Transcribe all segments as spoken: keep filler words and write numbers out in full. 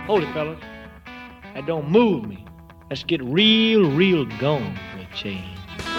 Hold it, fellas. That don't move me. Let's get real, real going for a change.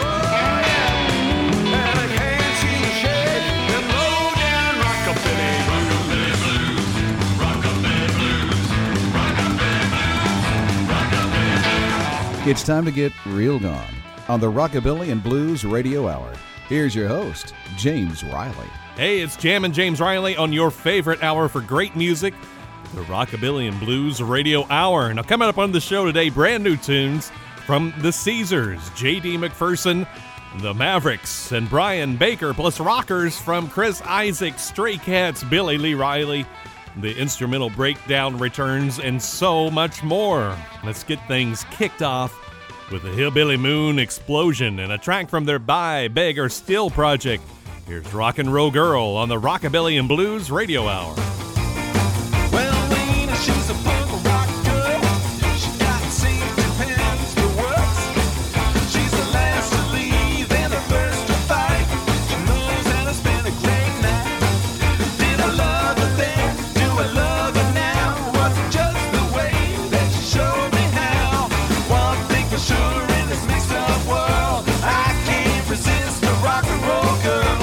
It's time to get real gone on the Rockabilly and Blues Radio Hour. Here's your host, James Riley. Hey, it's Jammin' James Riley on your favorite hour for great music, the Rockabilly and Blues Radio Hour. Now, coming up on the show today, brand new tunes from the Caesars, J D McPherson, the Mavericks, and Brian Baker, plus rockers from Chris Isaak, Stray Cats, Billy Lee Riley. The instrumental breakdown returns, and so much more. Let's get things kicked off with the Hillbilly Moon Explosion and a track from their Buy, Beg, or Steal project. Here's Rock and Roll Girl on the Rockabilly and Blues Radio Hour. Well, Lena, she's a punk rock girl. She got safety pins for works. She's the last to leave and the first to fight. She knows how to spend a great night. Did I love her then? I love her now. Was it just the way that she showed me how? One thing for sure in this mixed up world, I can't resist a rock and roll girl.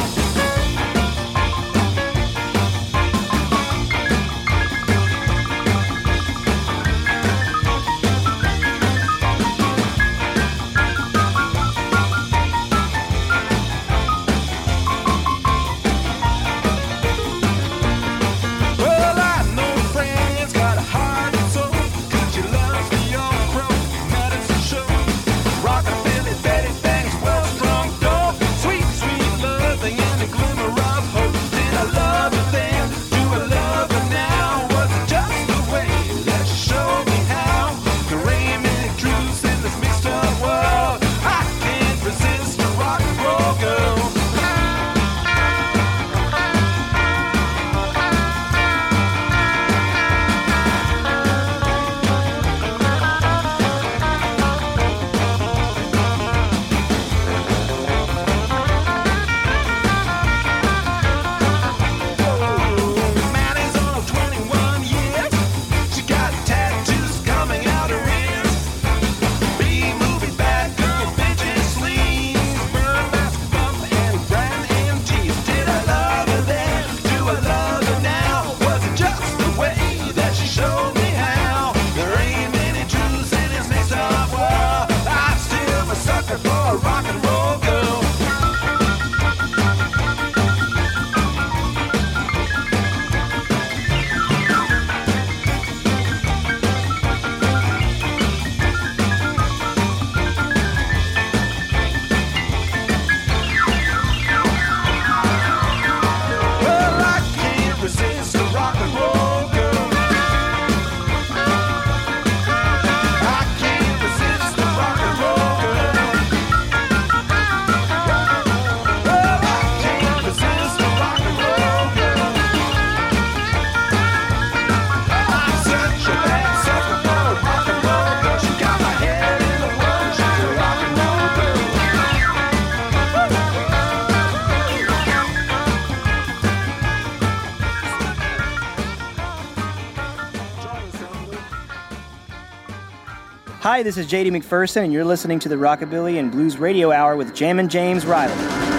Hi, this is J D McPherson, and you're listening to the Rockabilly and Blues Radio Hour with Jammin' James Riley.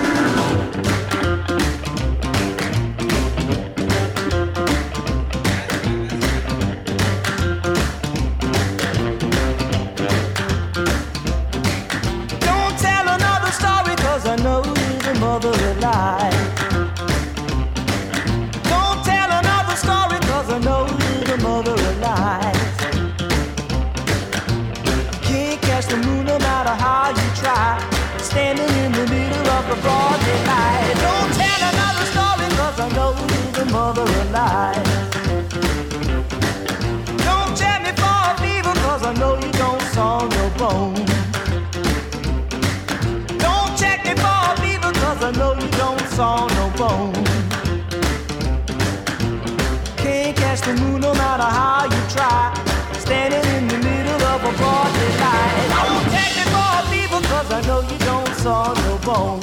Don't tell another story, 'cause I know you're the mother of lies. Don't tell another story, 'cause I know you're the mother of lies. The moon, no matter how you try, standing in the middle of the broad daylight. Don't tell another story, 'cause I know you're the mother of lies. Don't tell me for a fever, 'cause I know you don't saw no bone. Don't check me for a fever, 'cause I know you don't saw no bone. Can't catch the moon no matter how you try, standing in the middle of a broad daylight. Don't take me for a fever, 'cause I know you don't saw no bone.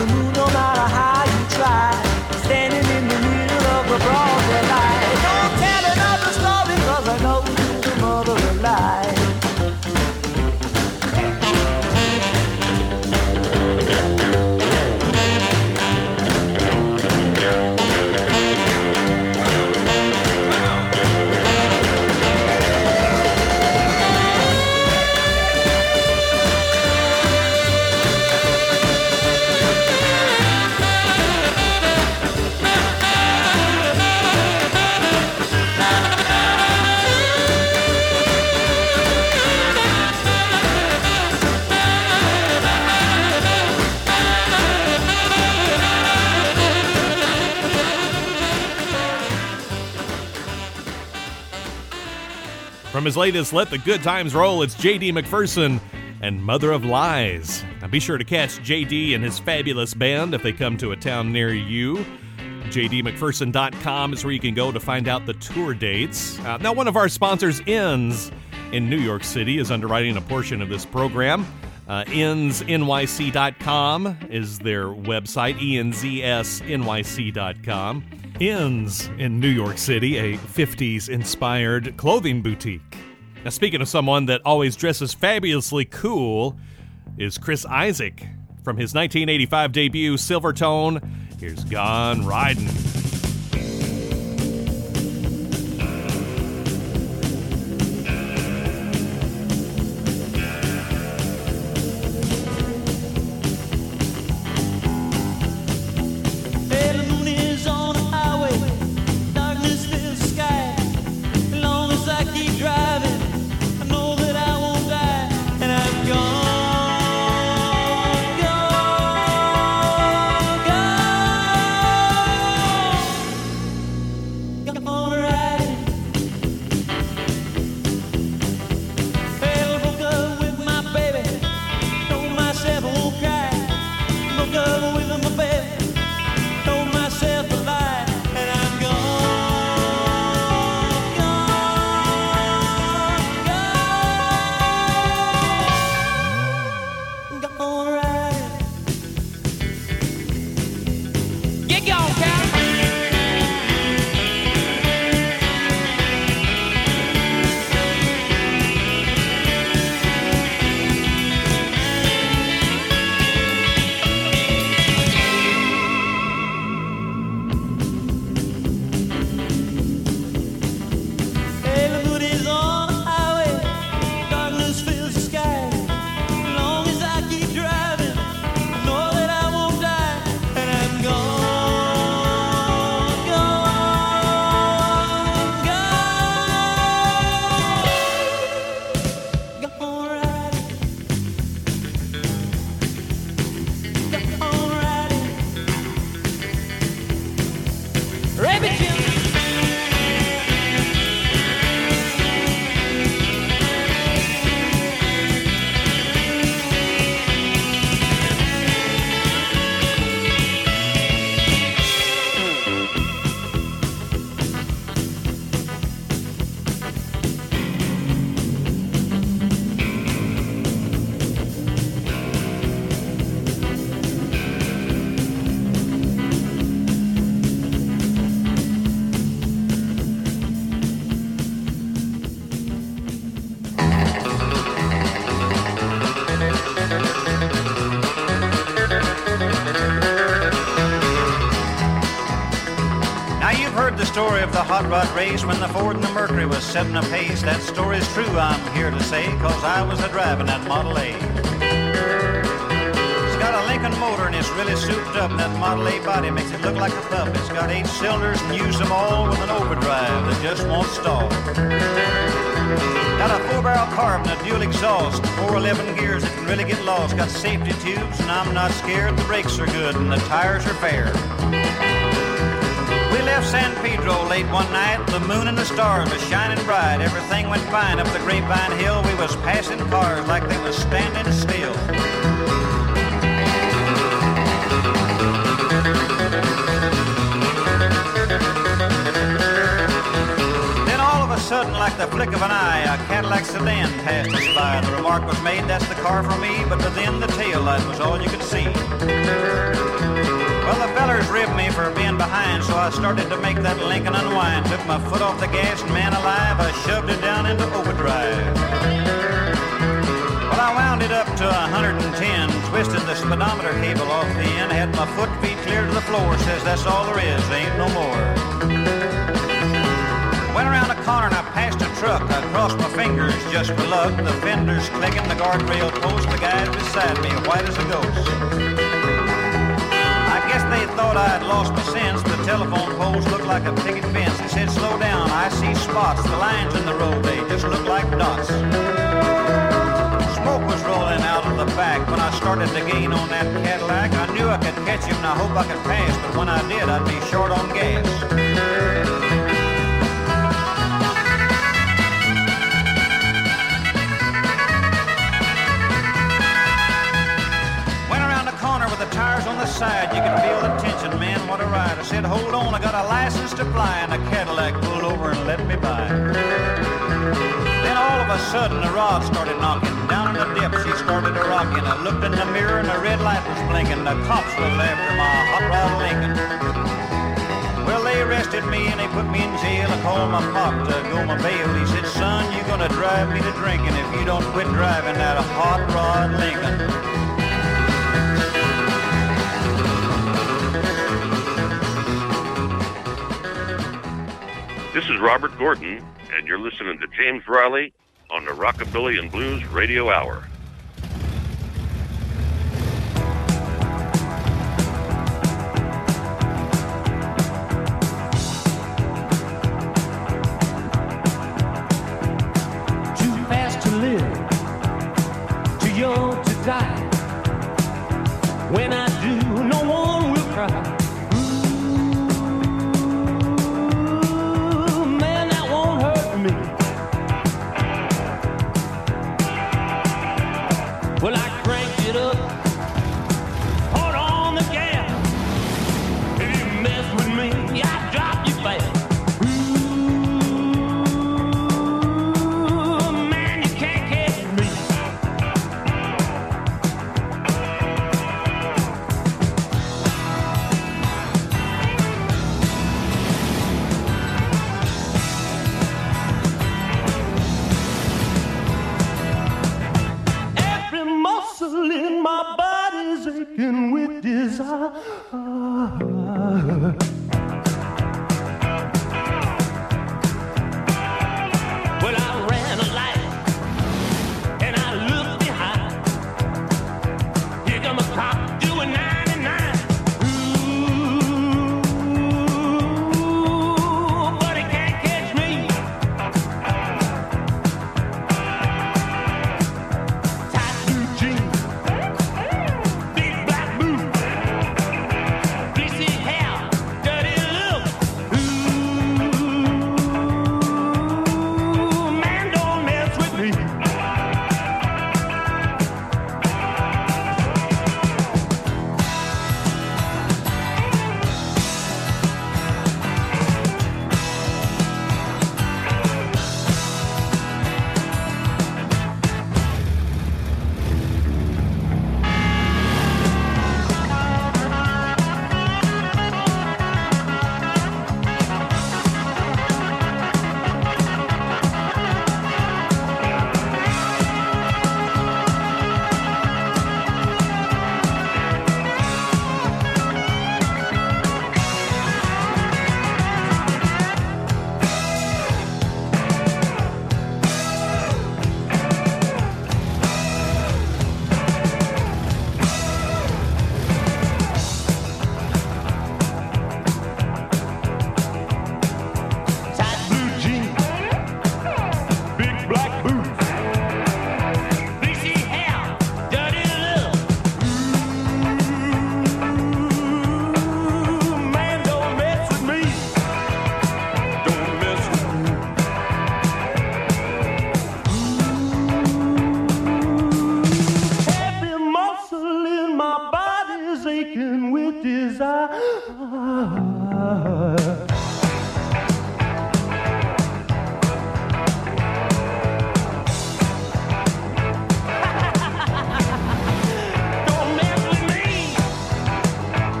the moon no matter how you try. Standing in the middle of the broad daylight. Don't tell another story, cause I know you're the mother of lies. From his latest Let the Good Times Roll, it's J D McPherson and Mother of Lies. Now be sure to catch J D and his fabulous band if they come to a town near you. J D McPherson dot com is where you can go to find out the tour dates. Uh, now, one of our sponsors, Inns in New York City, is underwriting a portion of this program. Uh, Inns N Y C dot com is their website, E N Z S N Y C dot com. Inns in New York City, a fifties-inspired clothing boutique. Now, speaking of someone that always dresses fabulously cool, is Chris Isaak. From his nineteen eighty-five debut, Silvertone, here's Gone Riding. Story of the hot rod race when the Ford and the Mercury was setting a pace. That story's true, I'm here to say, cause I was a driving that Model A. It's got a Lincoln motor and it's really souped up, and that Model A body makes it look like a pup. It's got eight cylinders and use them all with an overdrive that just won't stall. Got a four-barrel carb and a dual exhaust, four eleven gears that can really get lost. Got safety tubes and I'm not scared. The brakes are good and the tires are fair. We left San Pedro late one night. The moon and the stars were shining bright. Everything went fine up the Grapevine Hill. We was passing cars like they was standing still. Then all of a sudden, like the flick of an eye, a Cadillac sedan passed us by. The remark was made, that's the car for me, but within the tail light was all you could see. fellers ribbed me for being behind, so I started to make that Lincoln unwind. Took my foot off the gas, and man alive, I shoved it down into overdrive. Well, I wound it up to one hundred ten, twisted the speedometer cable off the end, had my foot feet clear to the floor, says that's all there is, ain't no more. Went around the corner and I passed a truck. I crossed my fingers just for luck. The fenders clicking, the guardrail post, the guys beside me, white as a ghost. I guess they thought I had lost my sense. The telephone poles looked like a picket fence. He said, slow down, I see spots. The lines in the road, they just look like dots. Smoke was rolling out of the back. When I started to gain on that Cadillac, I knew I could catch him and I hope I could pass. But when I did, I'd be short on gas. Tires on the side, you can feel the tension, man, what a ride. I said, hold on, I got a license to fly, and the Cadillac pulled over and let me by. Then all of a sudden, the rod started knocking. Down in the depths, he started to rocking. I looked in the mirror, and the red light was blinking. The cops was after my hot rod Lincoln. Well, they arrested me, and they put me in jail. I called my pop to go my bail. He said, son, you're gonna drive me to drinking if you don't quit driving that hot rod Lincoln. This is Robert Gordon, and you're listening to James Riley on the Rockabilly and Blues Radio Hour. Too fast to live, too young to die. When I do, no one will cry. Well, I cranked it up, put on the gas. If you mess with me, I drop you fast. Ooh, man, you can't catch me. In my body's aching with desire. Well, I ran a light and I looked behind. Here come a cop doing ninety-nine. Ooh, but he can't catch me. Tight blue jeans.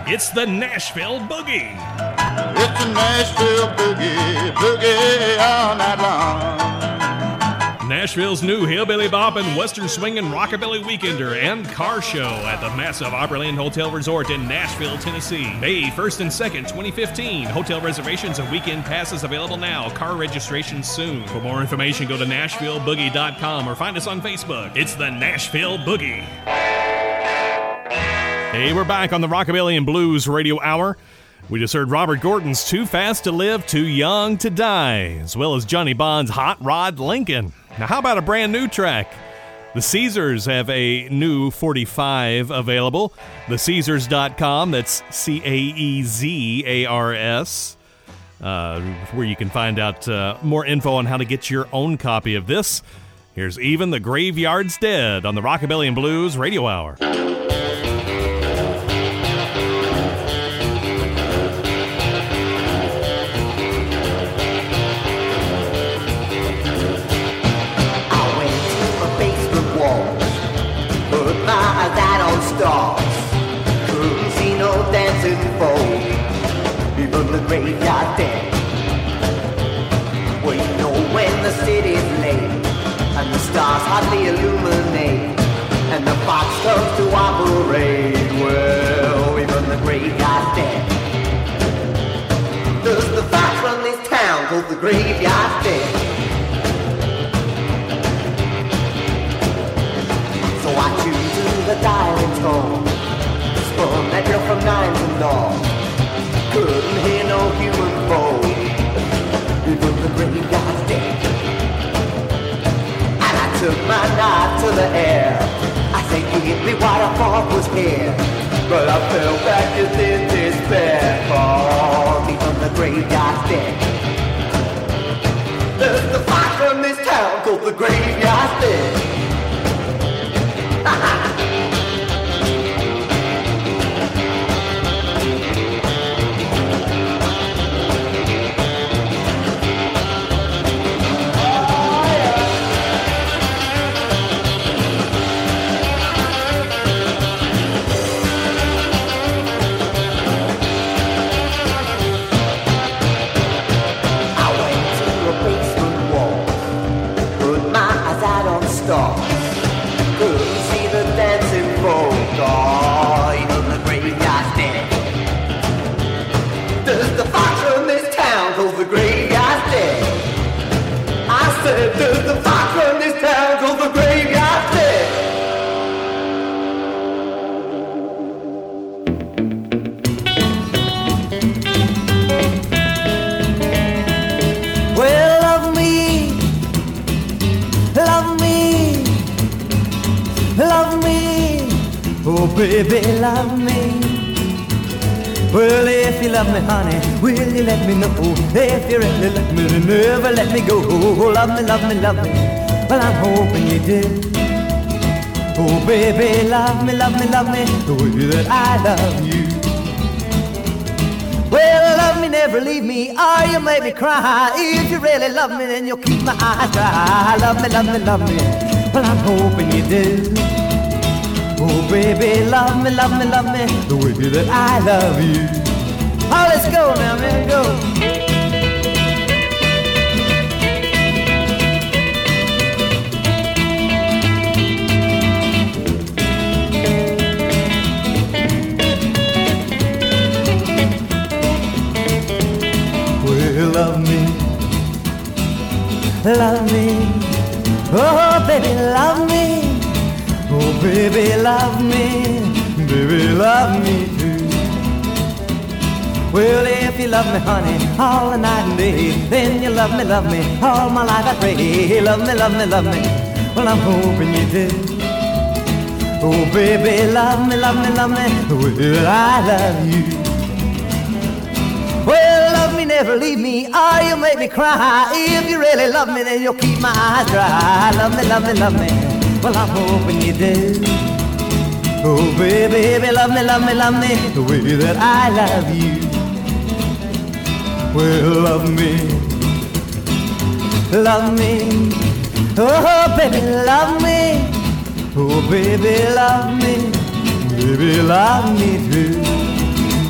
It's the Nashville Boogie. It's a Nashville boogie, boogie all night long. Nashville's new hillbilly bop and western swing and rockabilly weekender and car show at the massive Opryland Hotel Resort in Nashville, Tennessee. May first and second, twenty fifteen. Hotel reservations and weekend passes available now. Car registration soon. For more information, go to nashville boogie dot com or find us on Facebook. It's the Nashville Boogie. Hey, we're back on the Rockabilly and Blues Radio Hour. We just heard Robert Gordon's Too Fast to Live, Too Young to Die, as well as Johnny Bond's Hot Rod Lincoln. Now, how about a brand new track? The Caesars have a new forty-five available. the caesars dot com, that's C A E Z A R S, uh, where you can find out uh, more info on how to get your own copy of this. Here's Even the Graveyard's Dead on the Rockabilly and Blues Radio Hour. Couldn't see no dancing folk, even the graveyard dead. Well, you know when the city's late and the stars hardly illuminate and the fox comes to operate, well, even the graveyard's dead. Does the fox run this town cause the graveyard's dead? So I tune to the dialing tone, spun that girl from nine to dawn. Couldn't hear no human foe, even the graveyard's dead. And I took my knife to the air, I said, give me what I thought was here. But I fell back just in despair, cause even the graveyard's dead. There's the fox from this town called the graveyard's dead. Does the fox run this town called the graveyard's dead? Well, love me, love me, love me, oh baby, love me. Well, if you love me, honey, will you let me know? If you really love me, then never let me go. Love me, love me, love me, well, I'm hoping you do. Oh, baby, love me, love me, love me, the way that I love you. Well, love me, never leave me, or you make me cry. If you really love me, then you'll keep my eyes dry. Love me, love me, love me, well, I'm hoping you do. Oh, baby, love me, love me, love me, the way that I love you. Oh, let's go now, man, go. Well, love me, love me, oh, baby, love me. Oh, baby, love me, baby, love me too. Well, if you love me, honey, all the night and day, then you love me, love me, all my life I pray. Love me, love me, love me, well, I'm hoping you do. Oh, baby, love me, love me, love me, the way that I love you. Well, love me, never leave me, or you'll make me cry. If you really love me, then you'll keep my eyes dry. Love me, love me, love me, well, I'm hoping you do. Oh, baby, baby, love me, love me, love me, the way that I love you. Well, love me, love me, oh, baby, love me. Oh, baby, love me, baby, love me too.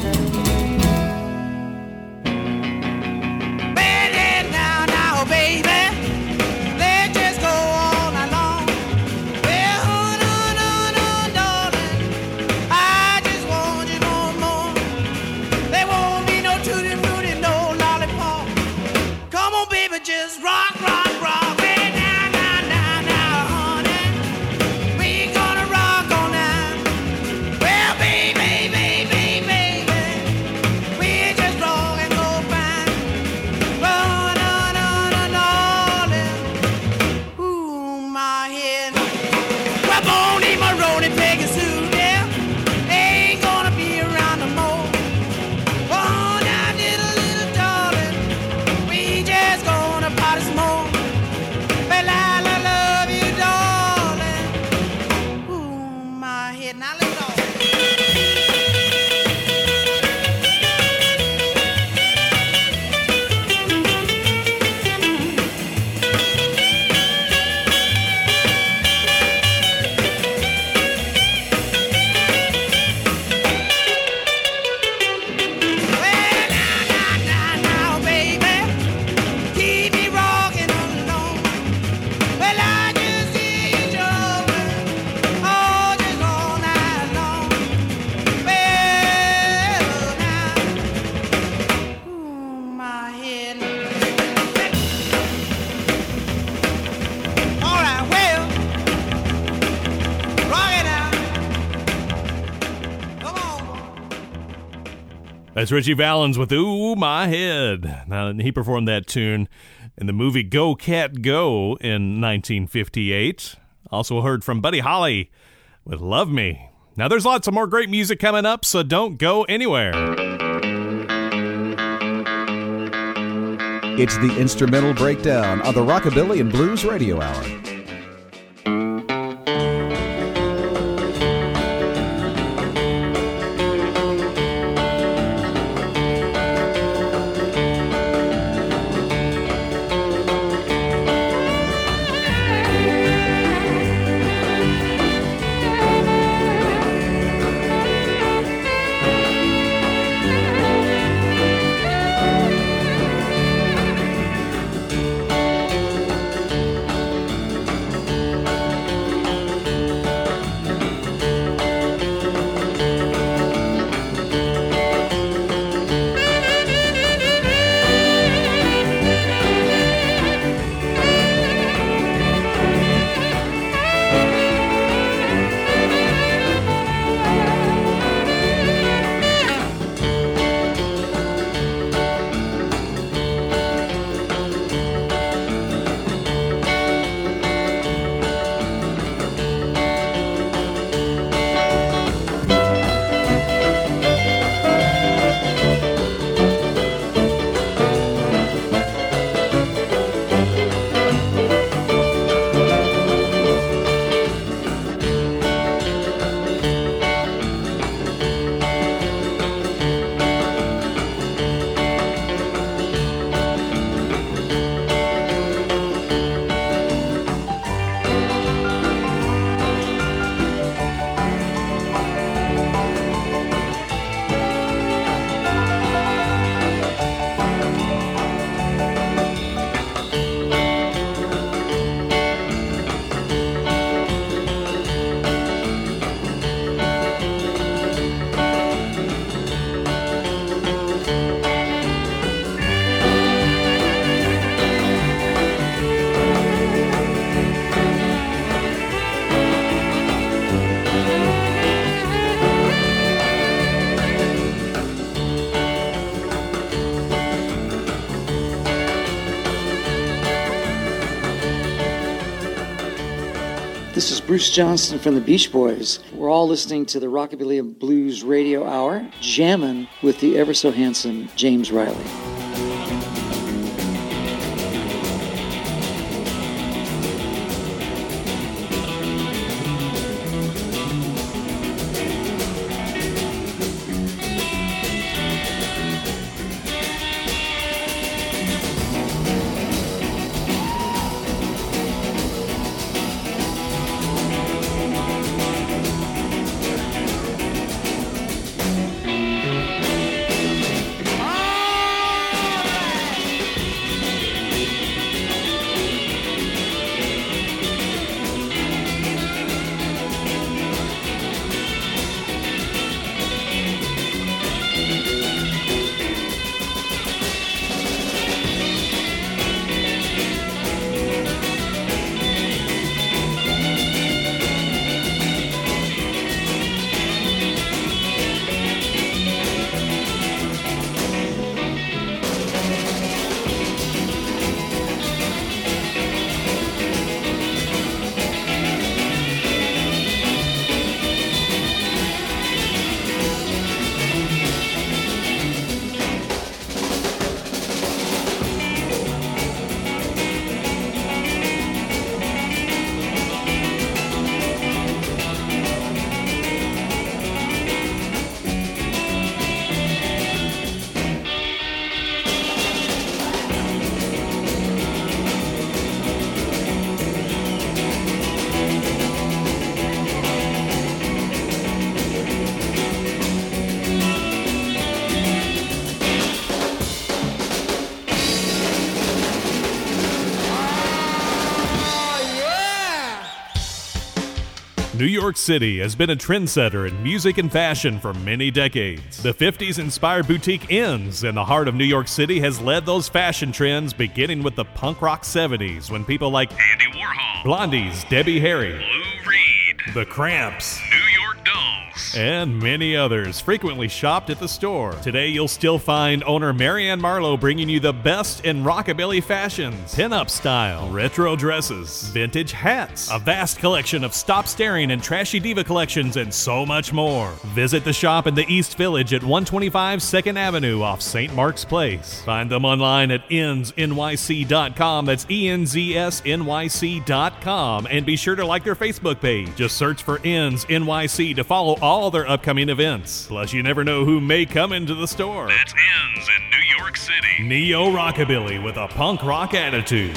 That's Richie Valens with Ooh My Head. Now, he performed that tune in the movie Go Cat Go in nineteen fifty-eight. Also heard from Buddy Holly with Love Me. Now, there's lots of more great music coming up, so don't go anywhere. It's the Instrumental Breakdown on the Rockabilly and Blues Radio Hour. This is Bruce Johnston from the Beach Boys. We're all listening to the Rockabilly and Blues Radio Hour, jamming with the ever so handsome James Riley. New York City has been a trendsetter in music and fashion for many decades. The fifties-inspired boutique Inns in the heart of New York City has led those fashion trends, beginning with the punk rock seventies, when people like Andy Warhol, Blondie's Debbie Harry, Lou Reed, The Cramps, New York Dolls, and many others frequently shopped at the store. Today, you'll still find owner Marianne Marlowe bringing you the best in rockabilly fashions, pin-up style, retro dresses, vintage hats, a vast collection of Stop Staring and Trashy Diva collections, and so much more. Visit the shop in the East Village at one twenty-five second Avenue off Saint Mark's Place. Find them online at ends N Y C dot com. That's E N Z S N Y C dot com. And be sure to like their Facebook page. Just search for Ends N Y C to follow all their upcoming events. Plus, you never know who may come into the store. That's Ends in New York City. Neo Rockabilly with a punk rock attitude.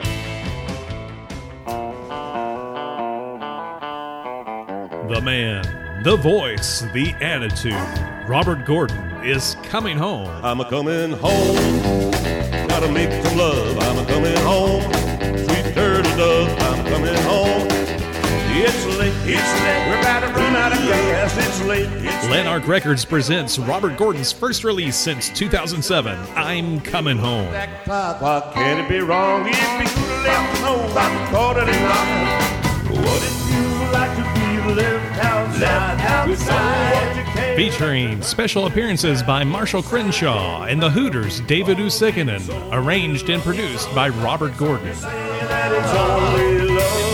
The man, the voice, the attitude. Robert Gordon is coming home. I'm a coming home. Gotta make some love. I'm a coming home. Sweet turtle dove. I'm coming home. It's late. It's late. We're about to run out of gas. It's late. It's Lanark Records presents Robert Gordon's first release since two thousand seven, I'm Coming Home. Why can it be wrong if you could have left home about quarter to nine? What it feel like to be left outside, outside. Featuring special appearances by Marshall Crenshaw and the Hooters' David Usikinen, arranged and produced by Robert Gordon. You say that it's only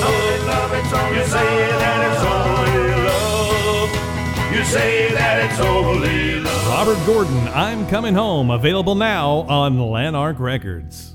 love. You say that it's only love. Robert Gordon, I'm Coming Home, available now on Lanark Records.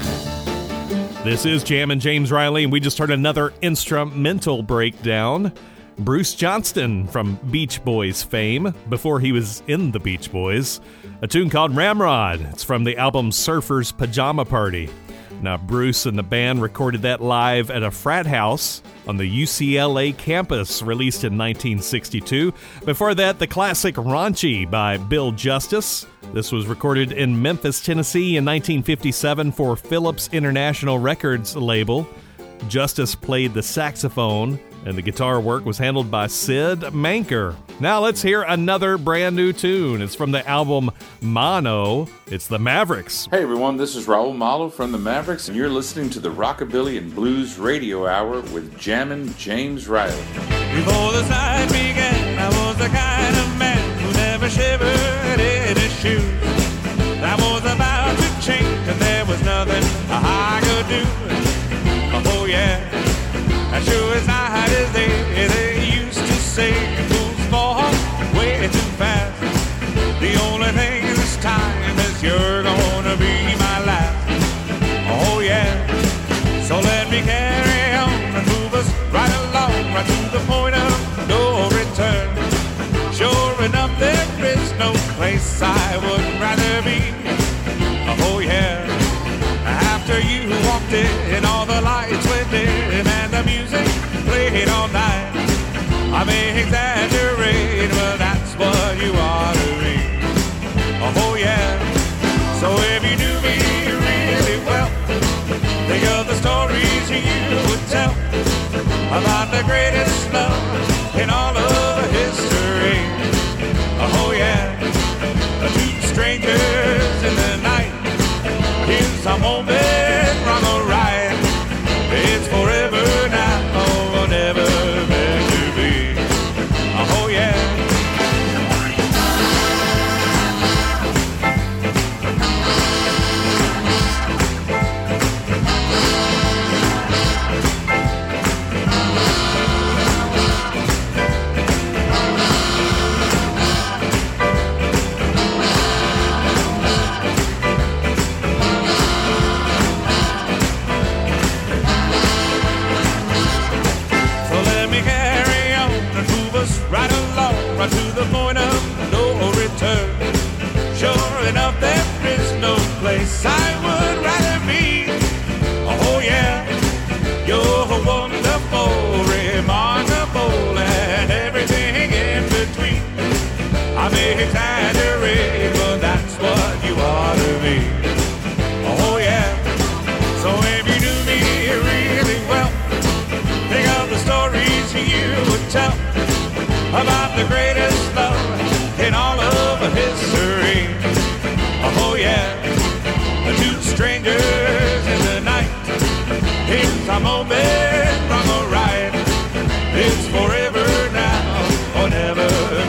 This is Jammin' James Riley, and we just heard another instrumental breakdown. Bruce Johnston from Beach Boys fame, before he was in the Beach Boys. A tune called Ramrod. It's from the album Surfer's Pajama Party. Now, Bruce and the band recorded that live at a frat house on the U C L A campus, released in nineteen sixty-two. Before that, the classic Raunchy by Bill Justice. This was recorded in Memphis, Tennessee in nineteen fifty-seven for Phillips International Records label. Justice played the saxophone, and the guitar work was handled by Sid Manker. Now let's hear another brand new tune. It's from the album Mono. It's the Mavericks. Hey everyone, this is Raul Malo from the Mavericks, and you're listening to the Rockabilly and Blues Radio Hour with Jammin' James Riley. Before the night began, I was the kind of man who never shivered in his shoes. I was about to change, and there was nothing I could do. Oh yeah, as sure as night is day, they used to say fools fall way too fast. The only thing this time is you're gonna be my last. Oh yeah, so let me carry on and move us right along, right to the point of no return. Sure enough, there is no place I would rather be. Oh yeah, after you walked in, all the lights went dim and the music played all night. I may exaggerate, but that's what you ought to be. Oh yeah, so if you knew me really well, think of the stories you would tell about the greatest love in all of history. Oh yeah, two strangers in the night. Here's a moment wrong or right. It's forever now or never meant to be. Oh yeah. Right along, right to the point of no return. Sure enough, there is no place I would rather be. Oh yeah, you're wonderful, remarkable, and everything in between. I may exaggerate, but that's what you ought to be. Oh yeah, so if you knew me really well, think of the stories you would tell about the greatest love in all of history. Oh yeah, two strangers in the night. Here's a moment wrong or right. It's forever now or never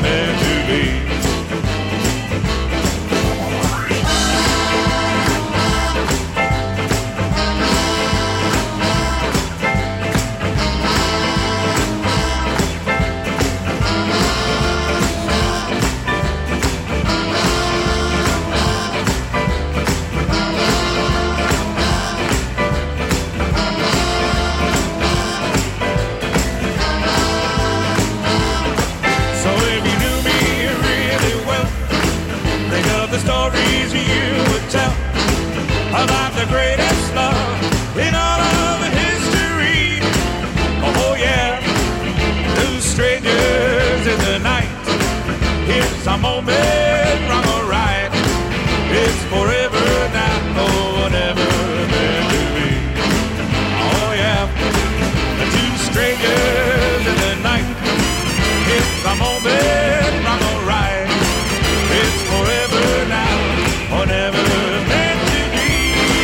Here's a moment from a right. It's forever now, oh, whatever there to be. Oh, yeah. Two strangers in the night. It's a moment from a right. It's forever now, whatever there to be.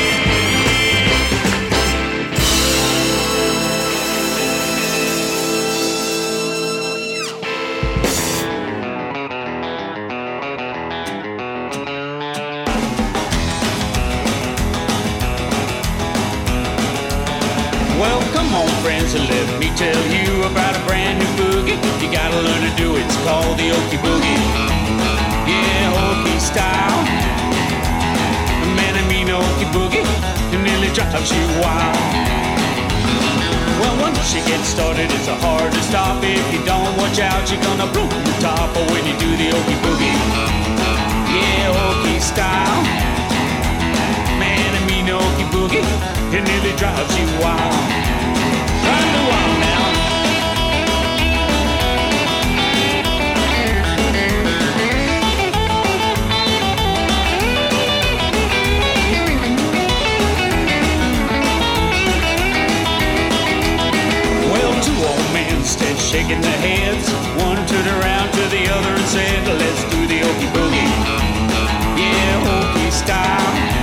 Well, come on, friends, and let me tell you about a brand new boogie. You gotta learn to do it. It's called the Okie Boogie. Yeah, Okie style. Man, I mean Okie Boogie. It nearly drives you wild. Well, once you get started, it's hard to stop. If you don't watch out, you're gonna blow your top when you do the Okie Boogie. Yeah, Okie style. Man, I mean Okie Boogie. It nearly drives you wild. Drive me wild now. Well, two old men stood shaking their heads. One turned around to the other and said, let's do the Okie Boogie. Yeah, Okie style.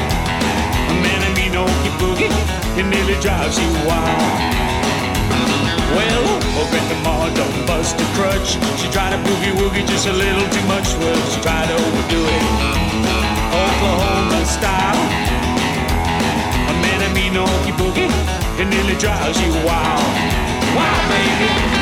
Okie Boogie, it nearly drives you wild. Well, oh, Grandma don't bust a crutch. She tried to boogie woogie just a little too much. Well, she tried to overdo it, Oklahoma style. A man, I mean Okie Boogie, it nearly drives you wild. Wow, baby.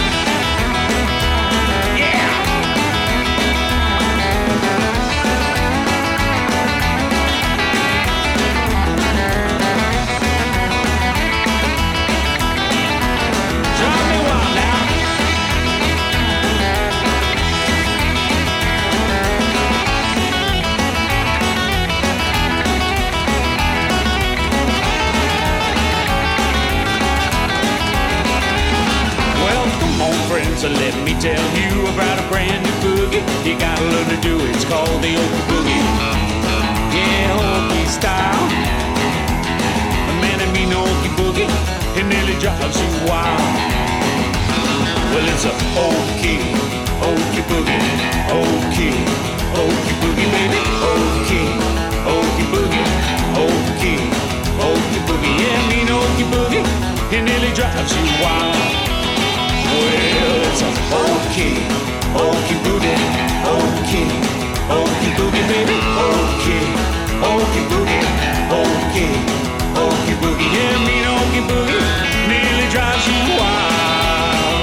So let me tell you about a brand new boogie. You gotta learn to do it. It's called the Okie Boogie. Yeah, Okie style. Man, I mean Okie Boogie. It nearly drives you wild. Well, it's a Okie, Okie Boogie, Okie, Okie Boogie, baby. Okie, Okie Boogie, Okie, Okie Boogie. Yeah, I mean Okie Boogie. It nearly drives you wild. Well, it's a Okie, Okie Boogie, Okie, Okie Boogie, baby. Okie, Okie Boogie, Okie, Okie Boogie. Yeah, I mean Okie Boogie nearly drives you wild.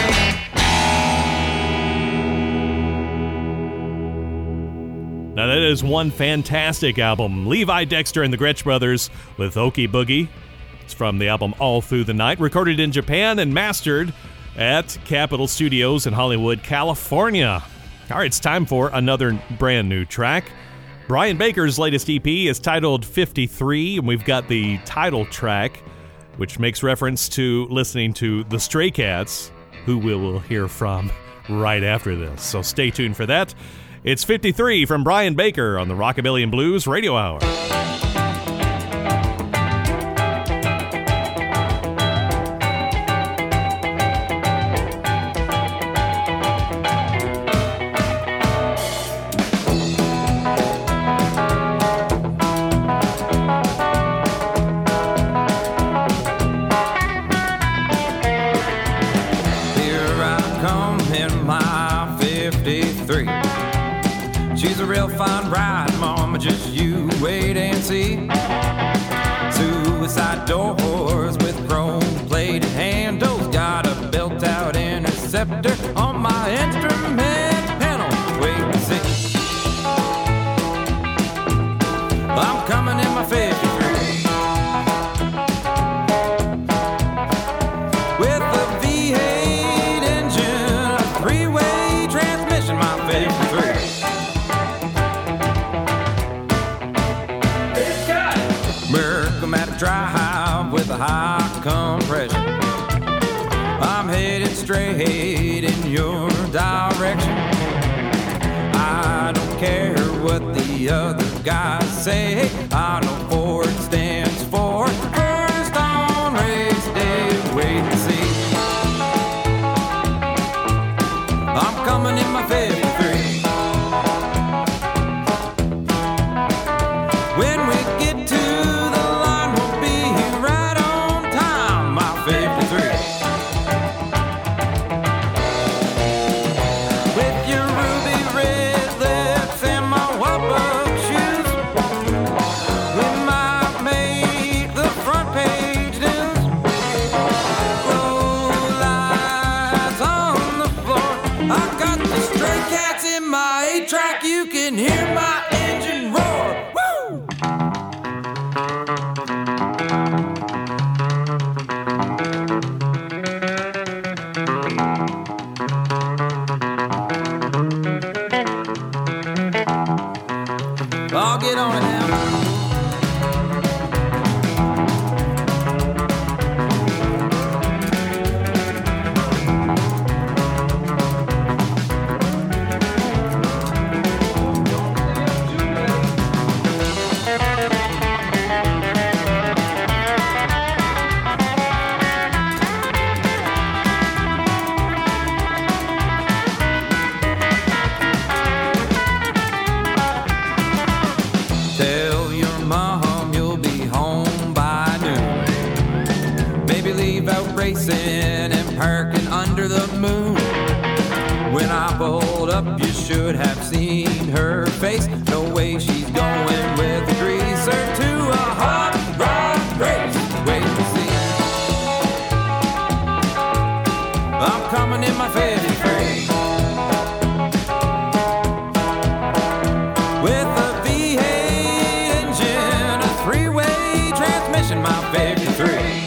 Now that is one fantastic album. Levi Dexter and the Gretsch Brothers with Okie Boogie. It's from the album All Through the Night, recorded in Japan and mastered at Capitol Studios in Hollywood, California. All right, it's time for another brand new track. Brian Baker's latest E P is titled fifty-three, and we've got the title track, which makes reference to listening to the Stray Cats, who we will hear from right after this. So stay tuned for that. It's fifty-three from Brian Baker on the Rockabilly and Blues Radio Hour. Fine ride, mama, just you wait and see. Suicide doors with chrome-plated handles. Got a built-out interceptor on my instrument panel. Wait and see. I'm coming in my fifty-three with a V eight engine, a three-way transmission. My fifty-three. Drive with a high compression. I'm headed straight in your direction. the other guys say. I know Ford stands for first on race day. Wait and see. I'm coming in my fifty-three. When we get to the line, we'll be right on time. My fifty-three. With your ruby red lips and my whopper shoes, we might make the front page news. Roll eyes on the floor. I got the stray cats in my eight-track. You can hear my engine roar. Woo! I'll get on it now. Tell your mom you'll be home by noon. Maybe leave out racing and parking under the moon. When I pulled up, you should have seen her face. No way she's going with a greaser to a hot rod race. Wait and see. I'm coming in my fifty-three. With a V eight engine, a three-way transmission, my fifty-three.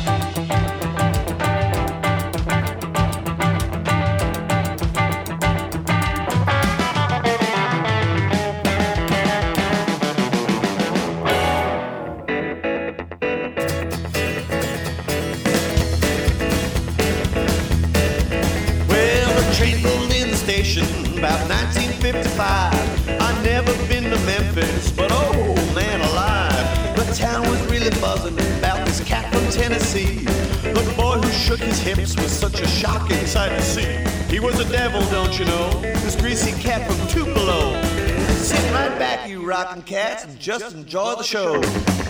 Well, the train pulled in the station about nineteen fifty-five. I'd never been to Memphis, but oh man alive, the town was really buzzing about this cat from Tennessee. The boy who shook his hips was such a shocking sight to see. He was a devil, don't you know, this greasy cat from Tupelo. Sit right back, you rockin' cats, and just enjoy the show.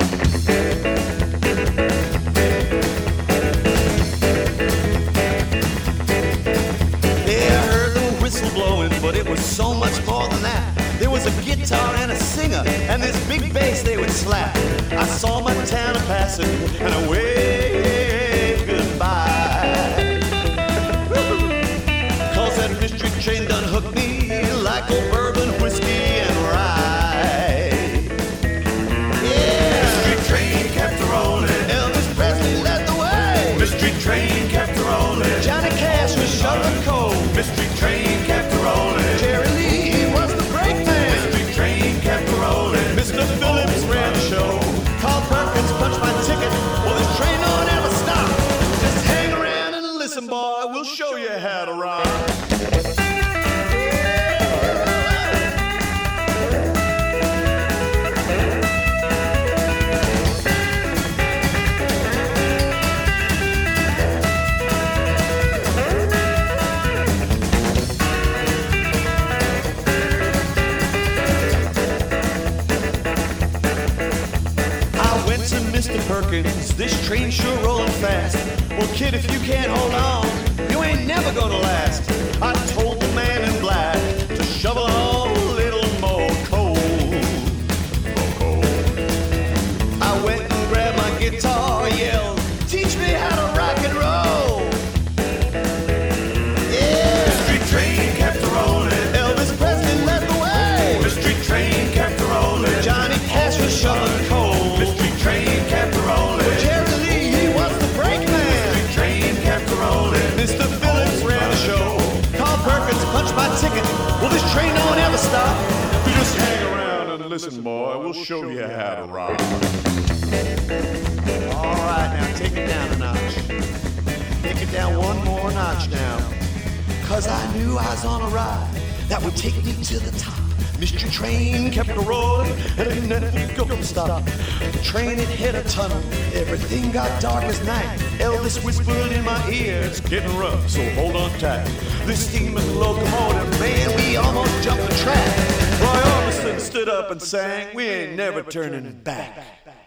Yeah, I heard the whistle blowing, but it was so much more than that. There was a guitar and a singer, and this big bass they would slap. I saw my town a passing, and I waved goodbye. Cause that mystery train done hooked me like old bourbon, whiskey, and rye. Yeah, mystery train kept rolling. Elvis Presley led the way. Mystery train kept rolling. Johnny Cash was shoveling coal. Mystery train kept rolling. Jerry Lee was the brake man. Mystery train kept rolling. Mister Phillips ran the show. Carl Perkins punched my ticket. Well, this train don't ever stop. Just hang around and listen, boy. We'll show you how to ride. Mister Perkins, this train's sure rolling fast. Well, kid, if you can't hold on, you ain't never gonna last. I told the man in black to shovel on a little more coal. More coal. I went and grabbed my guitar, yelled, teach me how to rock and roll. Yeah. Mystery train kept rolling. Elvis Presley led the way. Mystery train kept rolling. Johnny Cash was shoveling coal. Mystery train kept rolling. Jerry Lee, he was the brake man. Mystery train kept rolling. Mister Phillips ran the show. Carl Perkins punched my ticket. Well, this train don't ever stop. You just hang around and listen, boy. We'll show you how to rock. All right, now take it down a notch. Take it down one more notch now. Cause I knew I was on a ride that would take me to the top. Mystery train kept a rolling and it never go stop. The train had hit a tunnel, everything got dark as night. Elvis whispered in my ear, it's getting rough, so hold on tight. This steam is locomotive, man, we almost jumped the track. Roy Orbison stood up and sang, we ain't never turning back.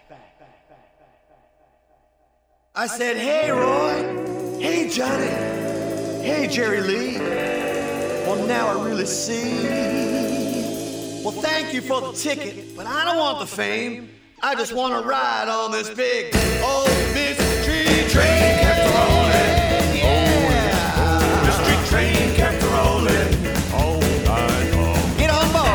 I said, hey Roy, hey Johnny, hey Jerry Lee. Well now I really see. Well, thank you for the ticket, but I don't want the fame. I just want to ride on this big old mystery train. Kept rolling, yeah. Mystery train kept rolling all night long. Get on board.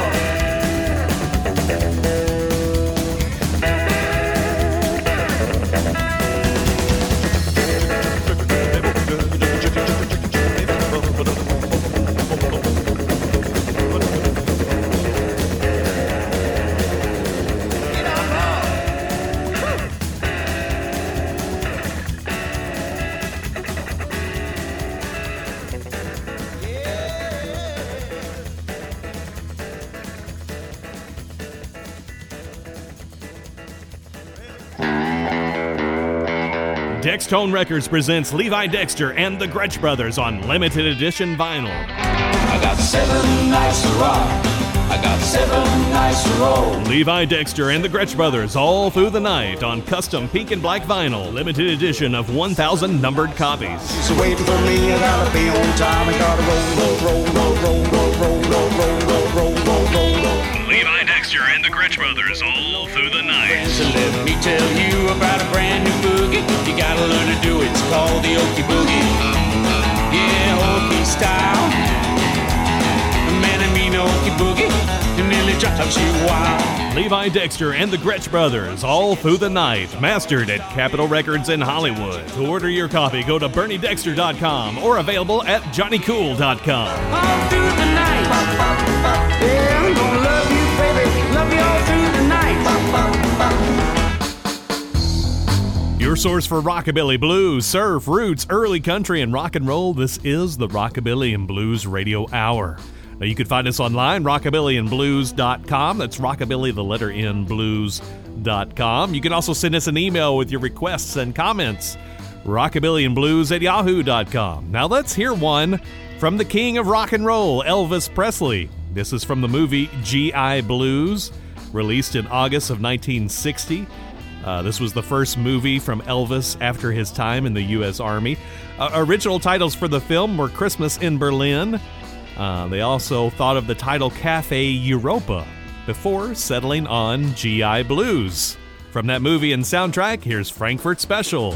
Dextone Records presents Levi Dexter and the Gretsch Brothers on limited edition vinyl. I got seven nights to rock. I got seven nights to roll. Levi Dexter and the Gretsch Brothers all through the night on custom pink and black vinyl, limited edition of one thousand numbered copies. She's waiting for me, I gotta be on time. I gotta roll, roll, roll, roll, roll, roll, roll, roll, roll, roll, roll, roll, roll. Levi Dexter and the Gretsch Brothers all through the night. So let me tell you about a brand new boogie. You gotta learn to do it. It's called the Okie Boogie. Yeah, Okie style. Man, I mean Okie Boogie. It nearly drives you wild. Levi Dexter and the Gretsch Brothers all through the night, mastered at Capitol Records in Hollywood. To order your copy, go to bernie dexter dot com or available at johnny cool dot com. All through the night. Yeah, I'm gonna love you, baby. Love you all through the night. Your source for rockabilly, blues, surf, roots, early country, and rock and roll. This is the Rockabilly and Blues Radio Hour. Now, you can find us online, rockabilly and blues dot com. That's rockabilly, the letter N, blues dot com. You can also send us an email with your requests and comments, rockabilly and blues at yahoo dot com. Now, let's hear one from the king of rock and roll, Elvis Presley. This is from the movie G I Blues, released in August of nineteen sixty. Uh, this was the first movie from Elvis after his time in the U S Army. Uh, original titles for the film were Christmas in Berlin. Uh, they also thought of the title Cafe Europa before settling on G I Blues. From that movie and soundtrack, here's Frankfurt Special.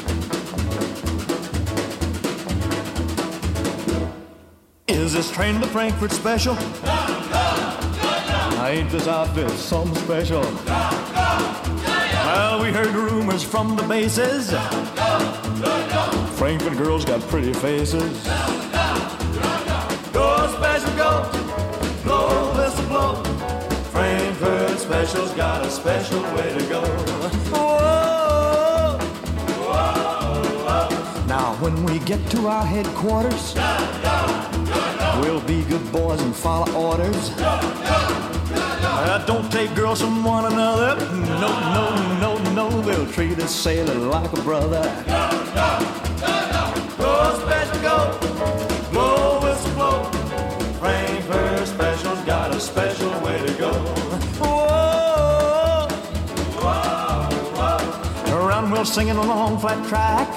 Is this train the Frankfurt Special? No, no, no, no. Ain't this outfit something special? No, no, no, no. Well, we heard rumors from the bases. No, no, no, no. Frankfurt girls got pretty faces. No, no, no, no. Go special, go. Blow, whistle, blow. Frankfurt Special's got a special way to go. Whoa, whoa, whoa. Now, when we get to our headquarters, no, no. We'll be good boys and follow orders. No, no, no, no. Uh, don't take girls from one another. No, no, no, no. We'll treat a sailor like a brother. No, no, no, no. Go special, go. Blow, whistle, blow. Frankfurt Special's got a special way to go. Whoa, whoa, whoa. Around we're singing along flat track.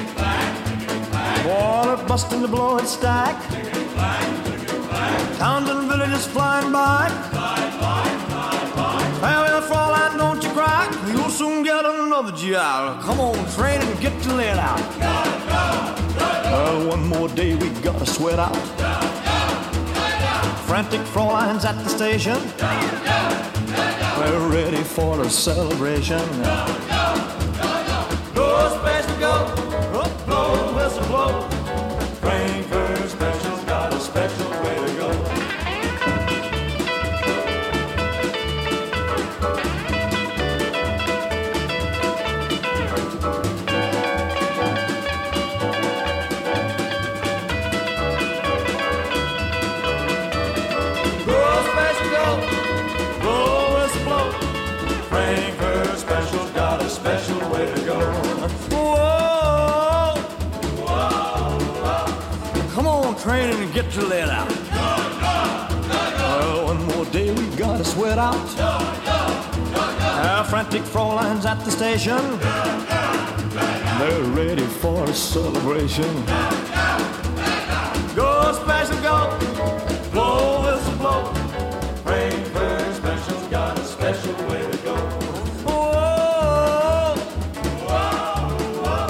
Water busting the blow it stack. Towns and villages flying by. Farewell, Fraulein, don't you cry. You'll soon get another G I. Come on, train and get to lay it out. Well, one more day we gotta sweat out. Frantic Fraulein's at the station. We're ready for the celebration. Go special, go. Blow, whistle, blow. Frankfurt Special's got a special way to go. training and get to let out. Well, one more day we gotta sweat out. Our frantic Fräuleins at the station. They're ready for a celebration. Go special, go. Blow whistle, blow. Frankfurt Special's got a special way to go. Whoa, whoa, whoa,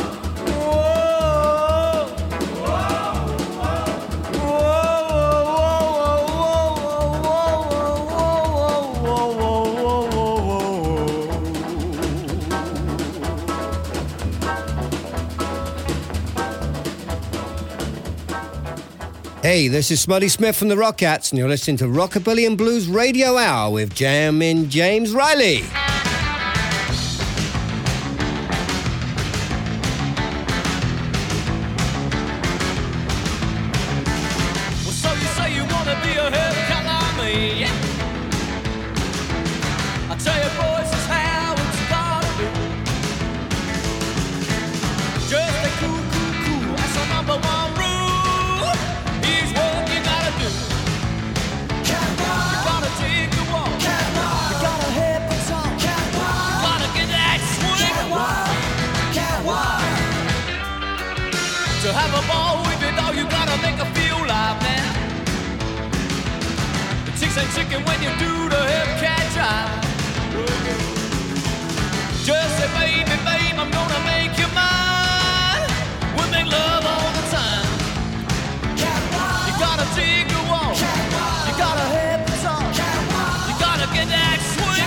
Hey, this is Smuddy Smith from the Rockettes, and you're listening to Rockabilly and Blues Radio Hour with Jammin' James Riley. Well, so you say you wanna be a head Kalami, yeah? I tell you, boys, it's how it's gotta be. Just a cool, cool, cool. That's our number one rule. Here's what you gotta do. You gotta take the walk. You gotta hit the top. You gotta get that swing. To have a ball with it, all you gotta make her feel live now. The chicks ain't chicken when you do the hip cat jive. Just say, baby, babe, I'm gonna make you mine. We'll make love all the time. You gotta dig the wall. You gotta hit the top. You gotta get that swing.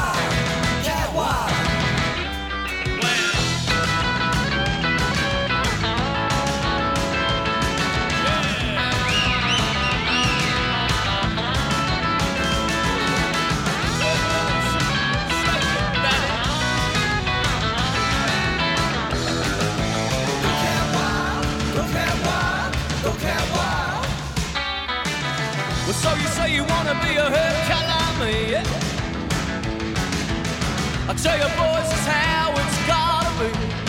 Well, so you say you wanna be a head Kalami, yeah? I tell you, boys, it's how it's gotta be.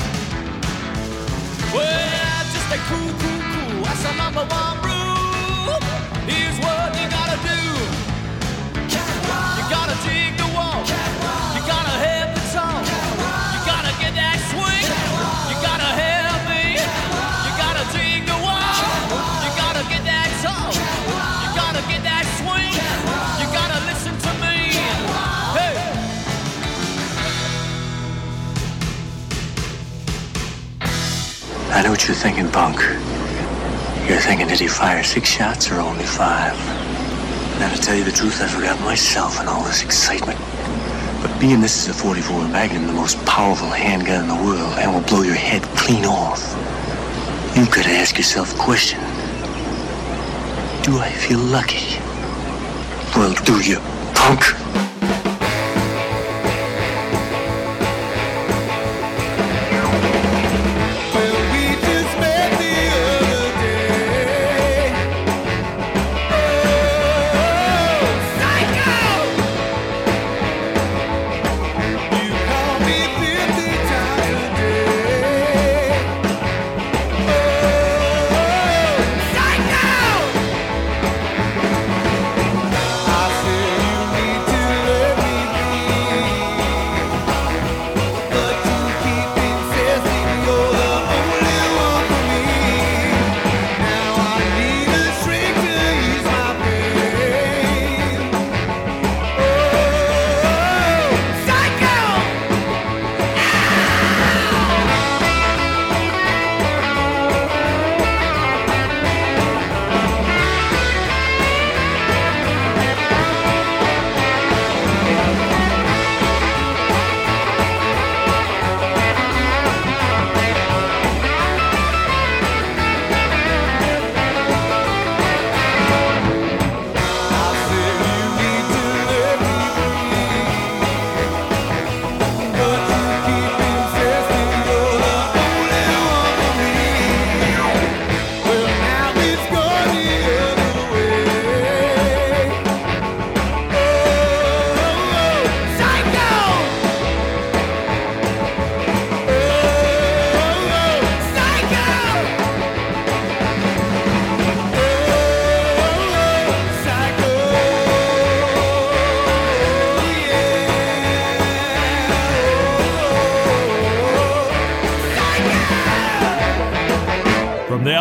Well, just a cool, cool, cool. That's the number one rule. Here's what you gotta do. You gotta dig the wall. You gotta hit the top. You gotta get that swing. You gotta help me. You gotta dig the wall. You gotta get that top. You gotta get that swing. You gotta listen to me. Hey. I know what you're thinking, punk. You're thinking, did he fire six shots or only five? Now, to tell you the truth, I forgot myself in all this excitement. But being this is a forty-four Magnum, the most powerful handgun in the world, and will blow your head clean off, you've got to ask yourself a question. Do I feel lucky? Well, do you, punk? I said you need to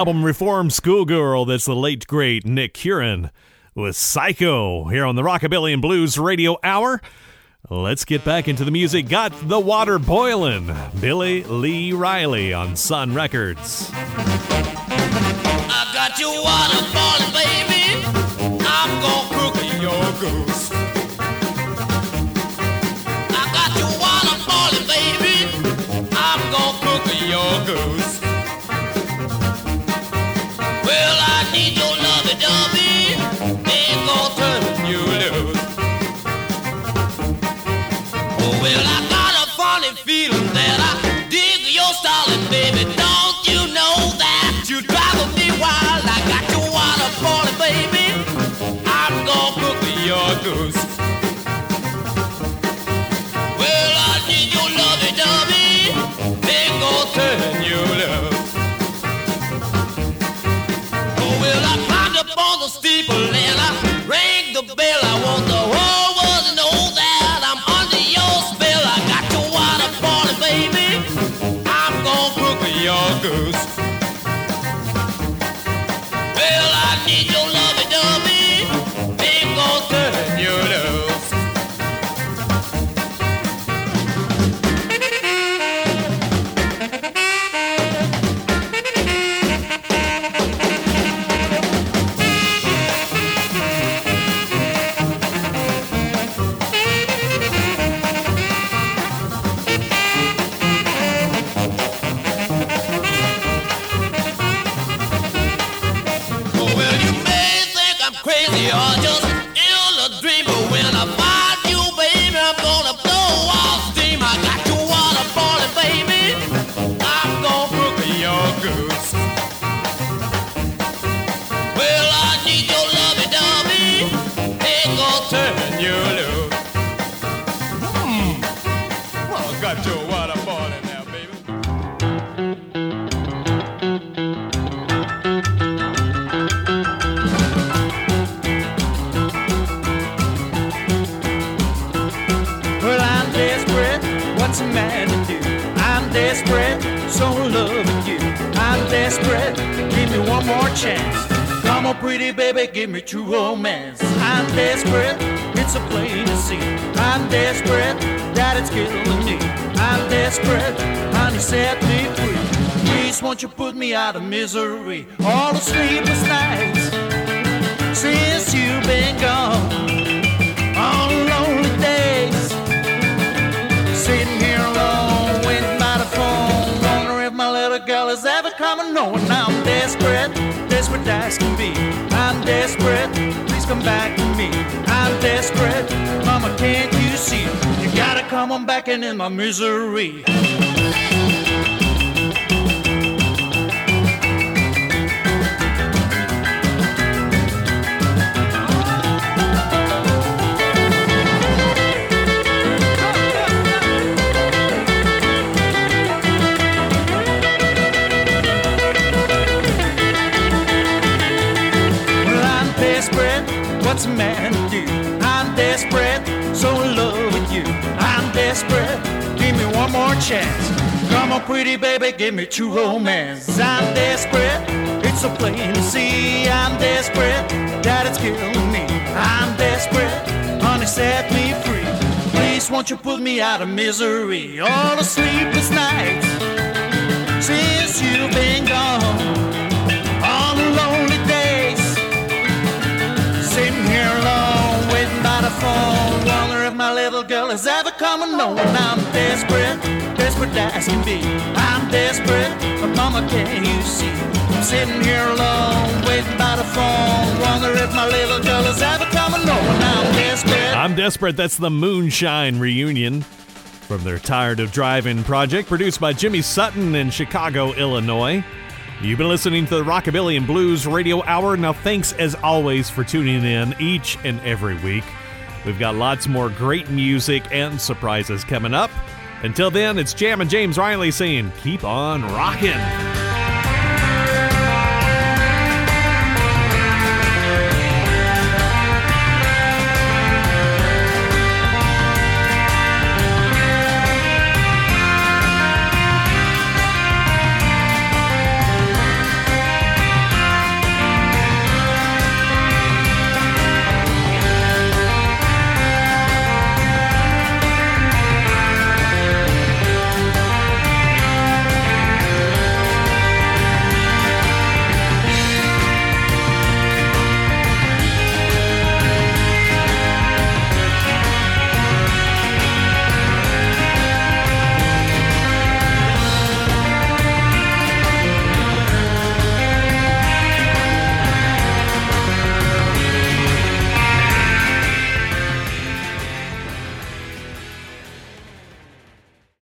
album Reformed Schoolgirl. That's the late, great Nick Curran with Psycho here on the Rockabilly and Blues Radio Hour. Let's get back into the music. Got the water boiling. Billy Lee Riley on Sun Records. I got your water boiling, baby. I'm gonna cook your goose. I got your water boiling, baby. I'm gonna cook your goose. Well, I need your lovey-dovey. Ain't gonna turn you loose. Oh, well, I got a funny feeling that I dig your styling, baby. Don't you know that you drive me wild? I got your water boiling, baby. I'm gonna cook your goose. Well, I need your lovey-dovey. Ain't gonna turn you loose. Well, I climbed up on the steeple and I rang the bell. I want the whole world to know that I'm under your spell. I got your water boiling, baby. I'm gonna cook your goose. Well, I need your lovey-dovey. Ain't gonna turn you loose. Crazy or just ill a dream, but when I find you, baby, I'm gonna blow off steam. I got your water boiling, baby. I'm gonna cook your goose. Well, I need your lovey-dovey. Ain't gonna turn you loose. Hmm. Well, I got your water boiling now, baby. What's a man to do? I'm desperate, so loving you. I'm desperate, give me one more chance. Come on, pretty baby, give me true romance. I'm desperate, it's a plain to see. I'm desperate, that it's killing me. I'm desperate, honey, set me free. Please, won't you put me out of misery? All the sleepless nights since you've been gone, all the lonely days, sitting here alone, waiting by the phone, wondering if my little girl is ever coming home. And I'm desperate, desperate as can be. I'm desperate, please come back to me. I'm desperate, mama, can't you see? You gotta come on back and end my misery. What's a man to do? I'm desperate, so in love with you. I'm desperate, give me one more chance. Come on, pretty baby, give me true romance. I'm desperate, it's so plain to see. I'm desperate, that it's killing me. I'm desperate, honey, set me free. Please, won't you put me out of misery? All the sleepless nights since you've been gone, all the lonely days, sitting here alone, waiting by the phone, wonder if my little girl is ever coming home. And I'm desperate, desperate as can be. I'm desperate, but mama, can't you see? I'm sitting here alone, waiting by the phone, wonder if my little girl is ever coming home. And I'm desperate. I'm desperate. That's the Moonshine reunion from their Tired of Driving project, produced by Jimmy Sutton in Chicago, Illinois. You've been listening to the Rockabilly and Blues Radio Hour. Now, thanks as always for tuning in each and every week. We've got lots more great music and surprises coming up. Until then, it's Jam and James Riley saying, keep on rocking.